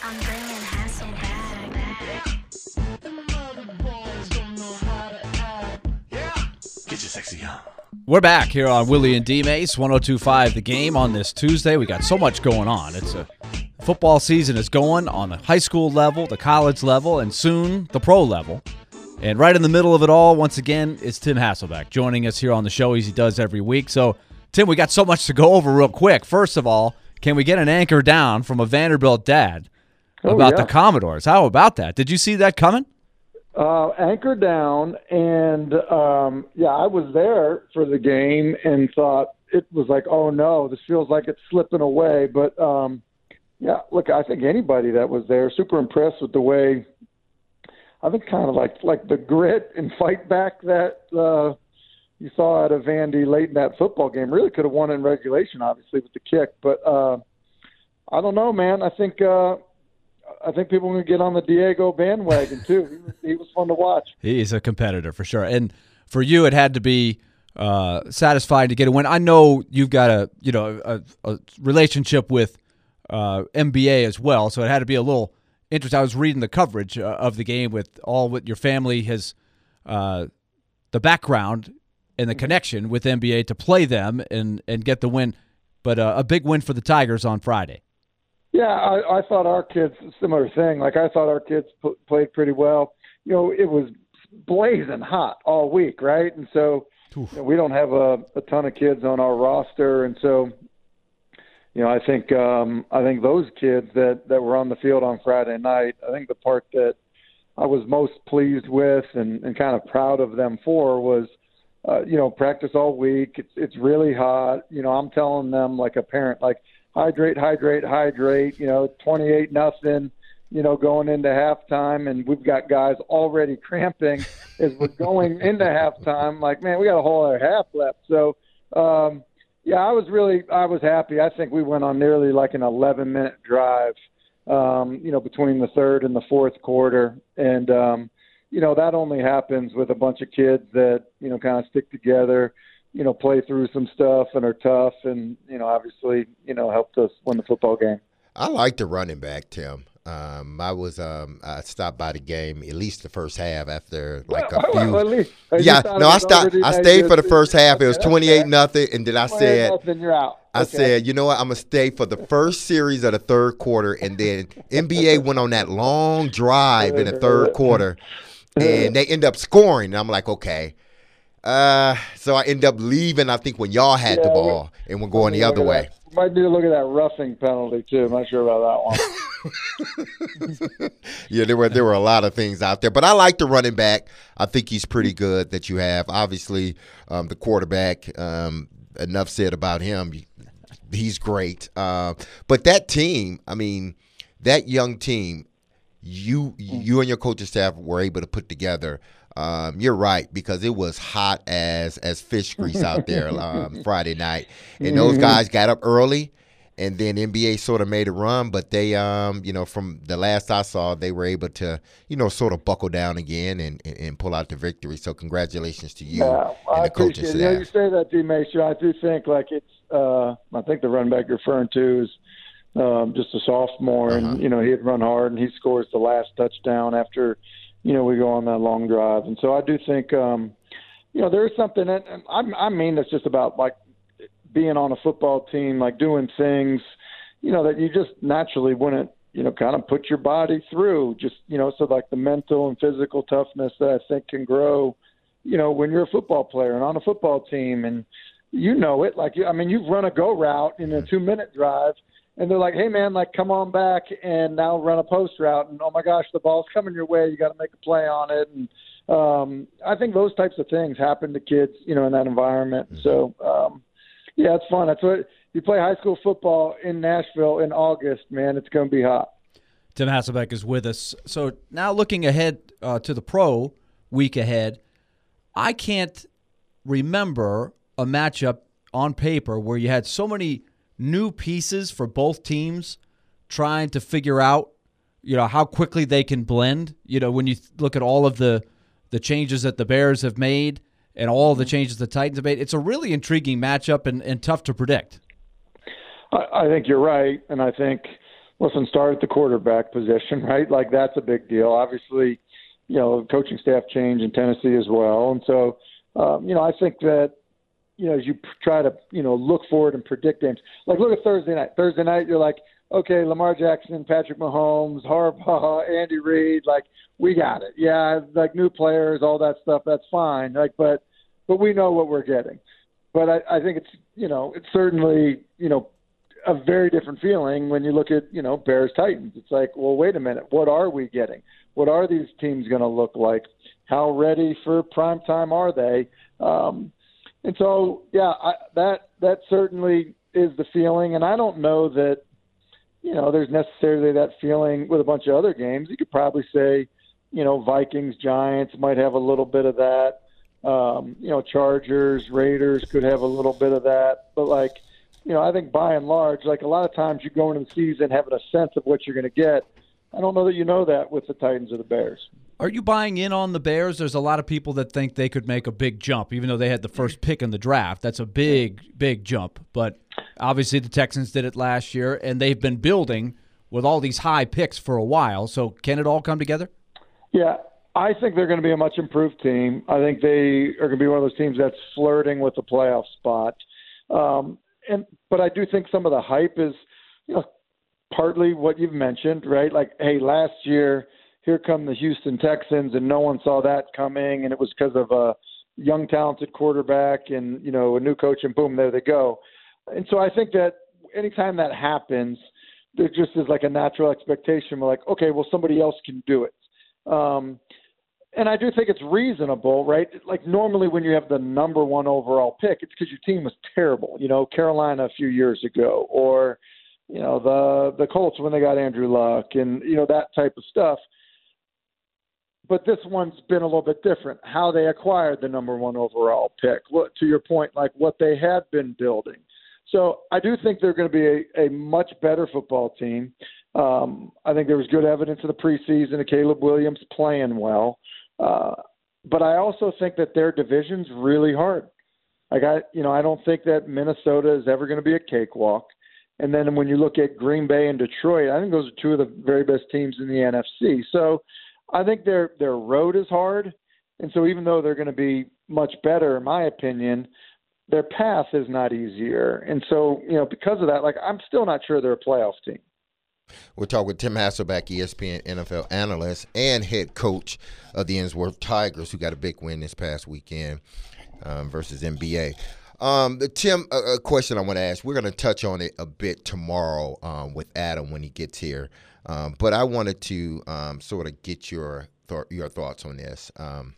I'm bringing Hasselback. Get your sexy on. We're back here on Willie and D. Mace, 102.5 The Game on this Tuesday. We got so much going on. Football season is going on the high school level, the college level, and soon the pro level. And right in the middle of it all, once again, is Tim Hasselback joining us here on the show as he does every week. So, Tim, we got so much to go over real quick. First of all, can we get an anchor down from a Vanderbilt dad about the Commodores? How about that? Did you see that coming? Anchor down, and I was there for the game and thought it was like, oh no, this feels like it's slipping away. But look, I think anybody that was there, super impressed with the way, I think kind of like the grit and fight back that you saw out of Vandy late in that football game. Really could have won in regulation, obviously, with the kick. But I don't know, man. I think people are going to get on the Diego bandwagon, too. He was fun to watch. He's a competitor for sure. And for you, it had to be satisfying to get a win. I know you've got a relationship with NBA as well, so it had to be a little interesting. I was reading the coverage of the game with all what your family has, the background and the connection with NBA to play them and get the win. But a big win for the Tigers on Friday. Yeah, I thought our kids, similar thing. Like, I thought our kids played pretty well. You know, it was blazing hot all week, right? And so we don't have a ton of kids on our roster. And so, I think those kids that were on the field on Friday night, I think the part that I was most pleased with and kind of proud of them for was, practice all week. It's really hot. I'm telling them like a parent, like, hydrate, 28-0, going into halftime, and we've got guys already cramping as we're going into halftime. Like, man, we got a whole other half left. So, I was happy. I think we went on nearly like an 11-minute drive, between the third and the fourth quarter. And, that only happens with a bunch of kids that, kind of stick together, play through some stuff and are tough and, obviously, helped us win the football game. I like the running back, Tim. I stopped by the game at least the first half after like a few. I stayed for the first half. It was 28-0, and then I said, you're out. I said, you know what? I'm gonna stay for the first series of the third quarter, and then NBA went on that long drive in the third quarter, and they end up scoring. And I'm like, okay. So I end up leaving, I think, when y'all had the ball and we're going the other way. Might need to look at that roughing penalty, too. I'm not sure about that one. Yeah, there were a lot of things out there. But I like the running back. I think he's pretty good that you have. Obviously, the quarterback, enough said about him. He's great. But that team, that young team, you and your coaching staff were able to put together. You're right, because it was hot as fish grease out there Friday night. And those guys got up early, and then NBA sort of made a run. But they, from the last I saw, they were able to, sort of buckle down again and pull out the victory. So congratulations to you and the coaching staff. You say that, D. Mason. I do think it's I think the running back you're referring to is just a sophomore. And, he had run hard, and he scores the last touchdown after – we go on that long drive. And so I do think, there is something, and it's just about, like, being on a football team, like doing things, that you just naturally wouldn't, kind of put your body through. Just, so like the mental and physical toughness that I think can grow, when you're a football player and on a football team. And it. Like, you've run a go route in a 2-minute drive, and they're like, hey, man, like, come on back and now run a post route. And, oh, my gosh, the ball's coming your way. You got to make a play on it. And I think those types of things happen to kids, in that environment. So, it's fun. That's what you play high school football in Nashville in August, man. It's going to be hot. Tim Hasselback is with us. So now looking ahead to the pro week ahead, I can't remember a matchup on paper where you had so many new pieces for both teams trying to figure out, how quickly they can blend. When you look at all of the changes that the Bears have made and all the changes the Titans have made, it's a really intriguing matchup and tough to predict. I think you're right, and I think listen, start at the quarterback position, right? Like that's a big deal. Obviously, coaching staff change in Tennessee as well. And so, I think that, as you try to, look forward and predict games, like look at Thursday night. Thursday night, you're like, okay, Lamar Jackson, Patrick Mahomes, Harbaugh, Andy Reid, like we got it. Yeah, like new players, all that stuff, that's fine. Like, but we know what we're getting. But I think it's, it's certainly, a very different feeling when you look at, Bears Titans. It's like, well, wait a minute, what are we getting? What are these teams going to look like? How ready for prime time are they? And so, yeah, that certainly is the feeling. And I don't know that, there's necessarily that feeling with a bunch of other games. You could probably say, Vikings, Giants might have a little bit of that. Chargers, Raiders could have a little bit of that. But, I think by and large, a lot of times you go into the season having a sense of what you're going to get. I don't know that you know that with the Titans or the Bears. Are you buying in on the Bears? There's a lot of people that think they could make a big jump, even though they had the first pick in the draft. That's a big, big jump. But obviously the Texans did it last year, and they've been building with all these high picks for a while. So can it all come together? Yeah, I think they're going to be a much improved team. I think they are going to be one of those teams that's flirting with the playoff spot. But I do think some of the hype is, partly what you've mentioned, right? Like, hey, last year, here come the Houston Texans, and no one saw that coming, and it was because of a young, talented quarterback and, a new coach, and boom, there they go. And so I think that anytime that happens, there just is like a natural expectation. We're like, okay, well, somebody else can do it. And I do think it's reasonable, right? Like normally when you have the number one overall pick, it's because your team was terrible. Carolina a few years ago, or the Colts when they got Andrew Luck, and that type of stuff. But this one's been a little bit different. How they acquired the number one overall pick, to your point, like what they had been building. So I do think they're going to be a much better football team. I think there was good evidence in the preseason of Caleb Williams playing well. But I also think that their division's really hard. Like I don't think that Minnesota is ever going to be a cakewalk. And then when you look at Green Bay and Detroit, I think those are two of the very best teams in the NFC. So I think their road is hard. And so even though they're going to be much better, in my opinion, their path is not easier. And so, because of that, I'm still not sure they're a playoff team. We'll talk with Tim Hasselbeck, ESPN NFL analyst and head coach of the Innsworth Tigers, who got a big win this past weekend versus NBA. Tim, a question I want to ask. We're going to touch on it a bit tomorrow with Adam when he gets here. But I wanted to sort of get your thoughts on this.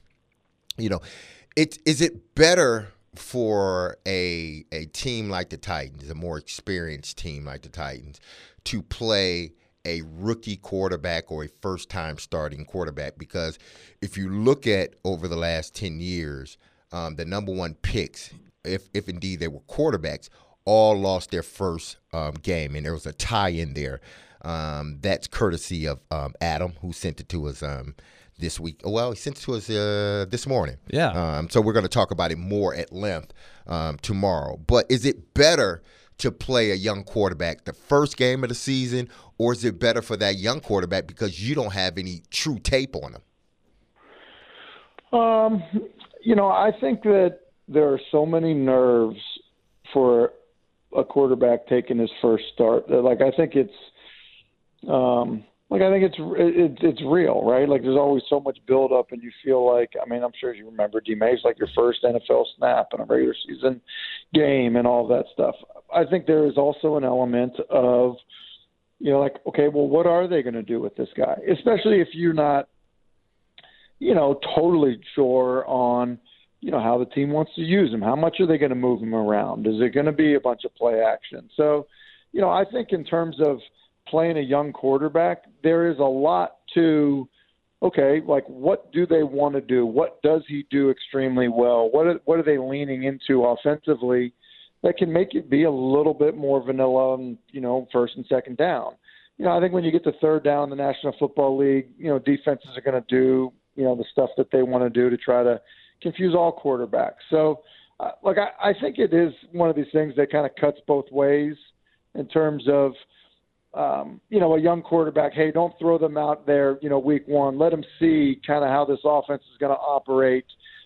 Is it better for a team like the Titans, a more experienced team like the Titans, to play a rookie quarterback or a first-time starting quarterback? Because if you look at over the last 10 years, the number one picks, if indeed they were quarterbacks, all lost their first game, and there was a tie in there. That's courtesy of Adam, who sent it to us this week. Well, he sent it to us this morning. Yeah. So we're going to talk about it more at length tomorrow. But is it better to play a young quarterback the first game of the season, or is it better for that young quarterback because you don't have any true tape on him? I think that there are so many nerves for a quarterback taking his first start. I think it's it's real, right? Like there's always so much buildup, and you feel like, I'm sure you remember D-Mays, like your first NFL snap in a regular season game and all that stuff. I think there is also an element of, okay, well, what are they going to do with this guy? Especially if you're not, totally sure on, how the team wants to use him. How much are they going to move him around? Is it going to be a bunch of play action? So, I think in terms of playing a young quarterback, there is a lot to, what do they want to do? What does he do extremely well? What are they leaning into offensively that can make it be a little bit more vanilla on, first and second down? I think when you get to third down in the National Football League, defenses are going to do, the stuff that they want to do to try to confuse all quarterbacks. So, I think it is one of these things that kind of cuts both ways in terms of, a young quarterback, hey, don't throw them out there, week one. Let them see kind of how this offense is going to operate.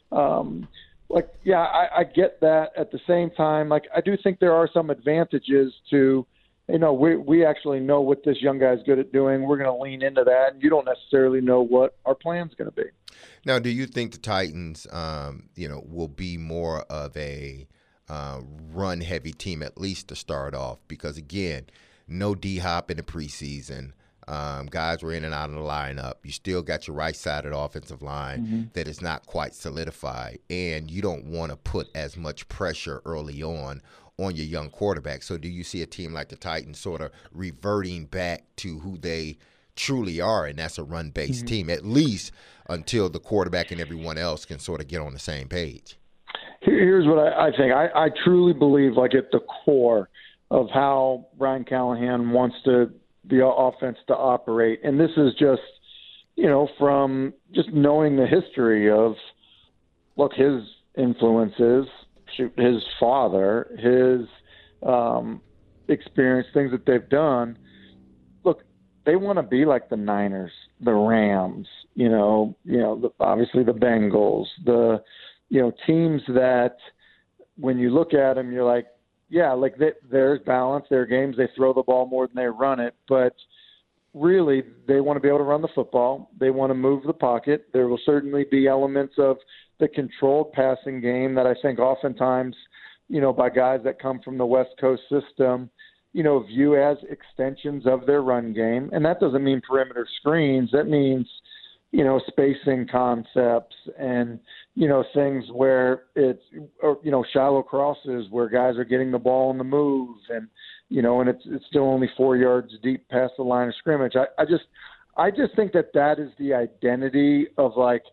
I get that. At the same time, I do think there are some advantages to, we actually know what this young guy is good at doing. We're going to lean into that, and you don't necessarily know what our plan's going to be. Now, do you think the Titans, will be more of a run-heavy team, at least to start off? Because, again, no D-Hop in the preseason. Guys were in and out of the lineup. You still got your right side of the offensive line that is not quite solidified, and you don't want to put as much pressure early on your young quarterback. So do you see a team like the Titans sort of reverting back to who they truly are, and that's a run-based team, at least until the quarterback and everyone else can sort of get on the same page? Here's what I think. I truly believe, at the core of how Brian Callahan wants the offense to operate, and this is just, from just knowing the history of, his influences, his father, his experience, things that they've done. Look, they want to be like the Niners, the Rams, obviously the Bengals, the teams that when you look at them, you're like, yeah, there's balance. There are games they throw the ball more than they run it, but really they want to be able to run the football. They want to move the pocket. There will certainly be elements of the controlled passing game that I think oftentimes, by guys that come from the West Coast system, view as extensions of their run game. And that doesn't mean perimeter screens. That means, spacing concepts and, things where it's, shallow crosses where guys are getting the ball on the move and, and it's still only 4 yards deep past the line of scrimmage. I just think that is the identity of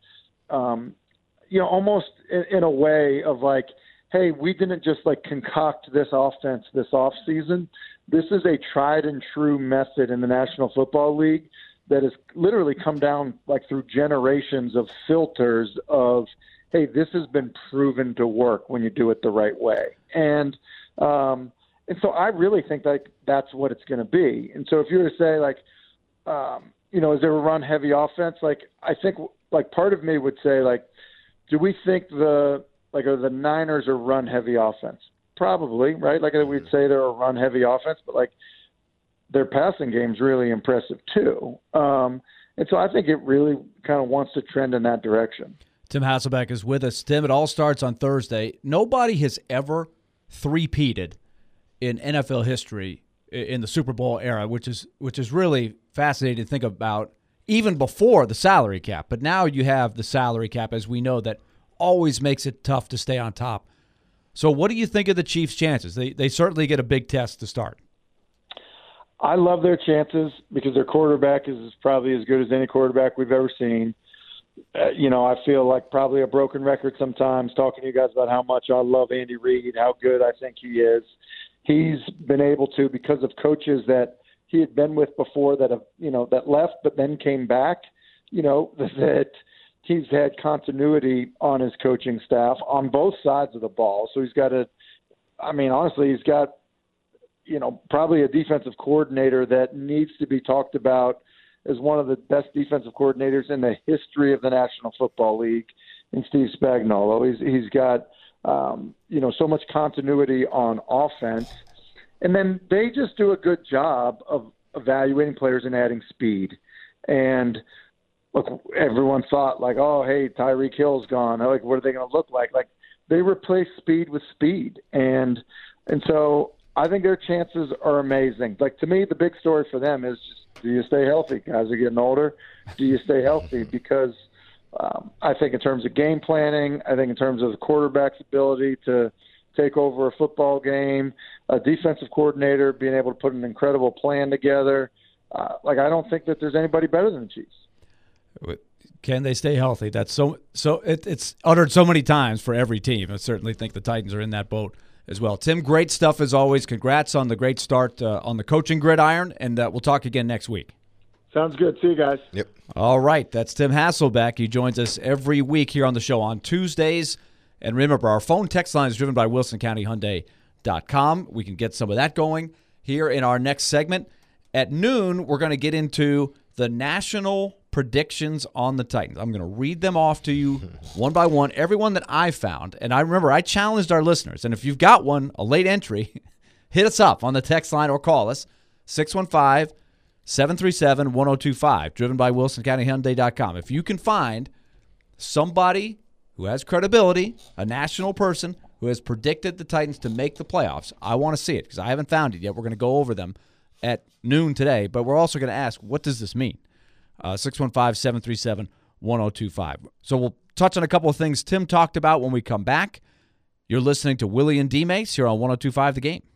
almost in a way of hey, we didn't just concoct this offense this off season. This is a tried and true method in the National Football League that has literally come down through generations of filters of, hey, this has been proven to work when you do it the right way. And so I really think that's what it's going to be. And so if you were to say is there a run heavy offense? I think part of me would say do we think are the Niners a run heavy offense? Probably, right? We'd say they're a run heavy offense, but their passing game's really impressive too. And so I think it really kind of wants to trend in that direction. Tim Hasselbeck is with us. Tim, it all starts on Thursday. Nobody has ever three-peated in NFL history in the Super Bowl era, which is really fascinating to think about, even before the salary cap. But now you have the salary cap, as we know, that always makes it tough to stay on top. So what do you think of the Chiefs' chances? They certainly get a big test to start. I love their chances because their quarterback is probably as good as any quarterback we've ever seen. I feel like probably a broken record sometimes talking to you guys about how much I love Andy Reid, how good I think he is. He's been able to, because of coaches that he had been with before that have, that left but then came back, that he's had continuity on his coaching staff on both sides of the ball. So he's got honestly, he's got, probably a defensive coordinator that needs to be talked about as one of the best defensive coordinators in the history of the National Football League in Steve Spagnuolo. He's got, so much continuity on offense. And then they just do a good job of evaluating players and adding speed. And look, everyone thought oh, hey, Tyreek Hill's gone. What are they going to look like? They replace speed with speed. And so I think their chances are amazing. To me, the big story for them is just, do you stay healthy? Guys are getting older. Do you stay healthy? Because I think in terms of game planning, I think in terms of the quarterback's ability to take over a football game, a defensive coordinator being able to put an incredible plan together, I don't think that there's anybody better than the Chiefs. Can they stay healthy? That's so it's uttered so many times for every team. I certainly think the Titans are in that boat as well. Tim, great stuff as always. Congrats on the great start on the coaching gridiron, and we'll talk again next week. Sounds good. See you guys. Yep. All right. That's Tim Hasselbeck. He joins us every week here on the show on Tuesdays. And remember, our phone text line is driven by WilsonCountyHyundai.com. We can get some of that going here in our next segment. At noon, we're going to get into the national predictions on the Titans. I'm going to read them off to you one by one, everyone that I found. And I remember I challenged our listeners. And if you've got one, a late entry, hit us up on the text line or call us, 615-737-1025, driven by WilsonCountyHyundai.com. If you can find somebody who has credibility, a national person who has predicted the Titans to make the playoffs, I want to see it because I haven't found it yet. We're going to go over them at noon today, but we're also going to ask, what does this mean? 615-737-1025. So we'll touch on a couple of things Tim talked about when we come back. You're listening to Willie and D-Mace here on 102.5 The Game.